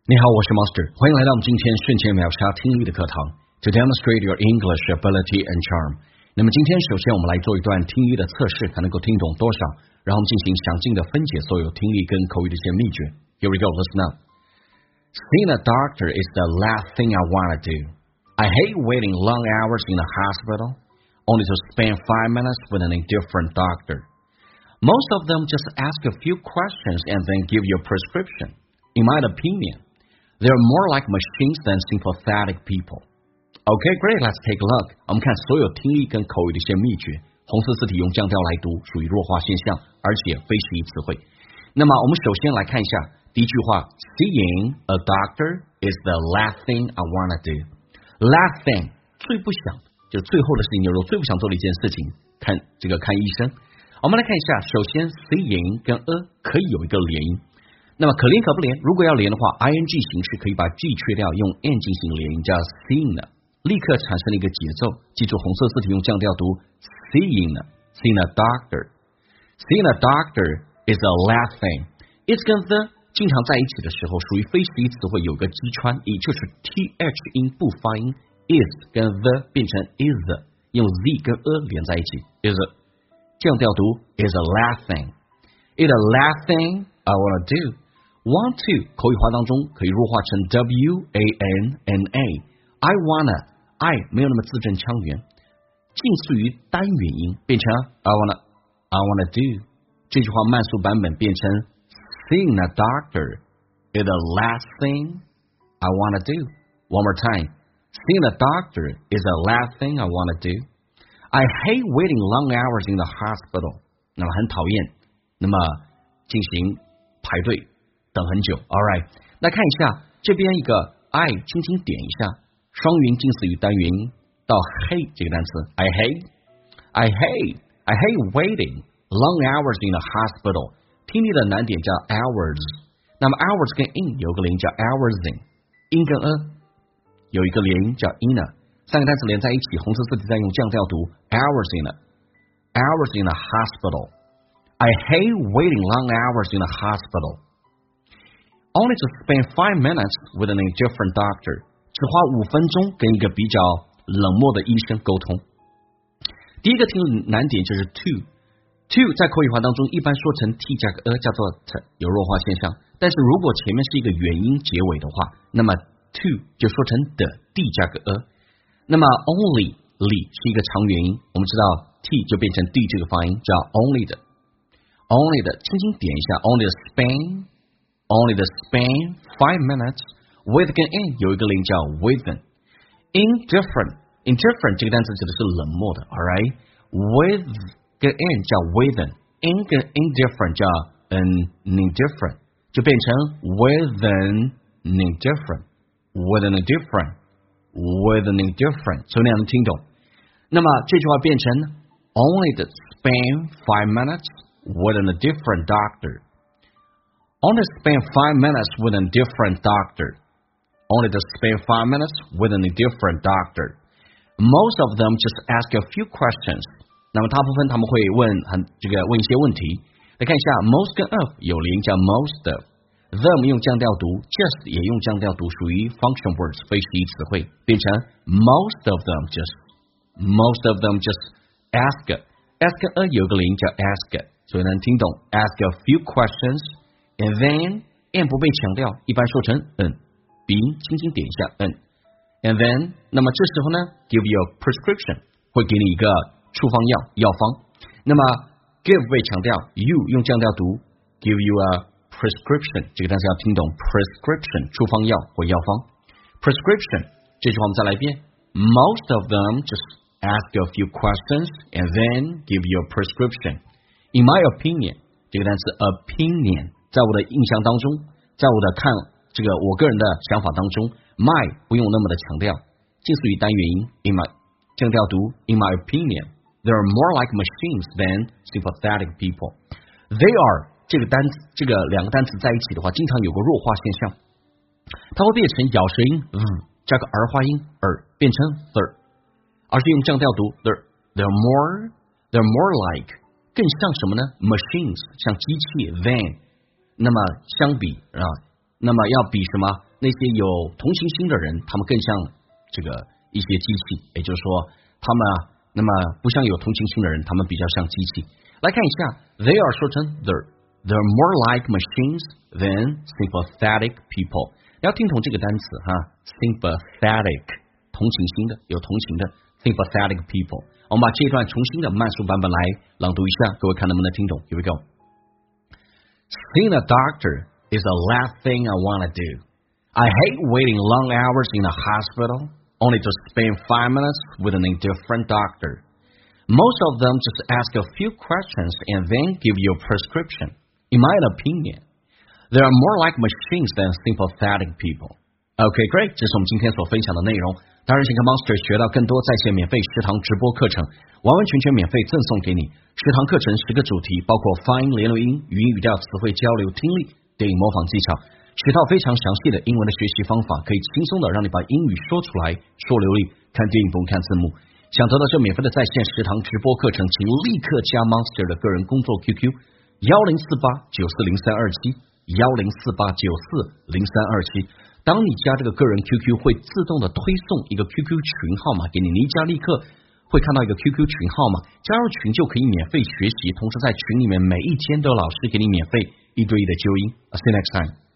你好，我是 Master， 欢迎来到我们今天瞬间秒杀听力的课堂 To demonstrate your English ability and charm。 那么今天首先我们来做一段听力的测试，看能够听懂多少，然后我们进行详尽的分解所有听力跟口语的一些秘诀。 Here we go, listen up. Seeing a doctor is the last thing I want to do. I hate waiting long hours in the hospital, only to spend 5 minutes with an indifferent doctor. Most of them just ask a few questions and then give you a prescription. In my opinion,They're more like machines than sympathetic people. Okay, great. Let's take a look. 我们看所有听力跟口语的一些秘诀。红色字体用降调来读，属于弱化现象，而且非实义词汇。那么我们首先来看一下第一句话 ：Seeing a doctor is the last thing I wanna do. Last thing 最不想，就最后的事情，就是最不想做的一件事情，看医生。我们来看一下，首先 seeing 跟 a 可以有一个连音。那么可连可不连，如果要连的话 ing 形式可以把 g 去掉，用 n 进行连音，叫 seeing 的，立刻产生了一个节奏。记住红色字体用降调读 seeing a doctor. Seeing a doctor is the last thing. It's 跟 the 经常在一起的时候，属于非实义词汇，有个击穿，也就是 th 音不发音 is 跟 the 变成 is the， 用 z 跟 a 连在一起 is a， 降调读 is the last thing. It's the last thing I wanna do.Want to 口语化当中可以弱化成 w-a-n-n-a I wanna I 没有那么字正腔圆，近似于单元音，变成 I wanna do。 这句话慢速版本变成 Seeing a doctor is the last thing I wanna do. One more time. Seeing a doctor is the last thing I wanna do. I hate waiting long hours in the hospital. 那么很讨厌，那么进行排队等很久 ，All right， 那看一下这边一个 I 轻轻点一下，双元近似于单元音，到 hate 这个单词 I hate waiting long hours in the hospital。 听力的难点叫 hours， 那么 hours 跟 in 有个连音叫 hours in 跟 a 有一个连音叫 in， 三个单词连在一起，红色字体在用降调读 hours in the hospital。 I hate waiting long hours in the hospital.Only to spend 5 minutes with an indifferent doctor. 只花5分钟跟一个比较冷漠的医生沟通。第一个听力难点就是 to 在口语化当中一般说成 t 加个 a 叫做 t， 有弱化现象。但是如果前面是一个元音结尾的话，那么 to 就说成的 d 加个 a。那么 only 是一个长元音，我们知道 t 就变成 d 这个发音，叫 only 的，轻轻点一下 only to spend 5 minutes with 跟 in 有一个连叫 within。 indifferent 这个单词指的是冷漠的 alright， with 跟 in 叫 within， in 跟 indifferent 叫 indifferent， 就变成 within indifferent， 所以那样能听懂。那么这句话变成 only to spend 5 minutes with a different doctor。Only spend 5 minutes with a different doctor. Only to spend 5 minutes with a different doctor. Most of them just ask a few questions. 那么大部分他们会问一些问题。来看一下 most 跟 of 有连叫 most of， them 用降调读 just 也用降调读，属于 function words 非实义词汇，变成 most of them just ask 跟 a 有个连叫 ask， 所以能听懂 ask a few questions。And then n 不被强调，一般说成鼻音轻轻点一下 and then 那么这时候呢 give you a prescription 会给你一个处方药方。那么 give 被强调 you 用降调读 give you a prescription， 这个单词要听懂 prescription 处方药或药方。 prescription 这句话我们再来一遍 most of them just ask a few questions and then give you a prescription. In my opinion 这个单词 opinion在我的印象当中，在我的我个人的想法当中 my 不用那么的强调，近似于单元音 in my 降调读 in my opinion they are more like machines than sympathetic people. They are 这两个单词在一起的话，经常有个弱化现象，它会变成咬舌音加个儿化音变成 they're， 而是用降调读 they're more like 更像什么呢 machines 像机器 than，那么相比那么要比什么那些有同情心的人，他们更像这个一些机器，也就是说，他们那么不像有同情心的人，他们比较像机器。来看一下 ，They are 说成 they're more like machines than sympathetic people。要听懂这个单词sympathetic 同情心的，有同情的 sympathetic people。我们把这段重新的慢速版本来朗读一下，各位看能不能听懂 ？Here we go. Seeing a doctor is the last thing I want to do. I hate waiting long hours in a hospital only to spend 5 minutes with an indifferent doctor. Most of them just ask a few questions and then give you a prescription. In my opinion, they are more like machines than sympathetic people. Okay, great. 这是我们今天所分享的内容。当然，想跟 Monster 学到更多在线免费10堂直播课程，完完全全免费赠送给你。10堂课程10个主题，包括发音、联络音、语音语调、词汇交流、听力、电影模仿技巧，10套非常详细的英文的学习方法，可以轻松的让你把英语说出来，说流利。看电影不用看字幕。想得到这免费的在线10堂直播课程，请立刻加 Monster 的个人工作 QQ 1048-940327，1048-940327。当你加这个个人 QQ， 会自动的推送一个 QQ 群号码给你，你一加立刻会看到一个 QQ 群号码，加入群就可以免费学习，同时在群里面每一天都有老师给你免费1对1的纠音。See you next time.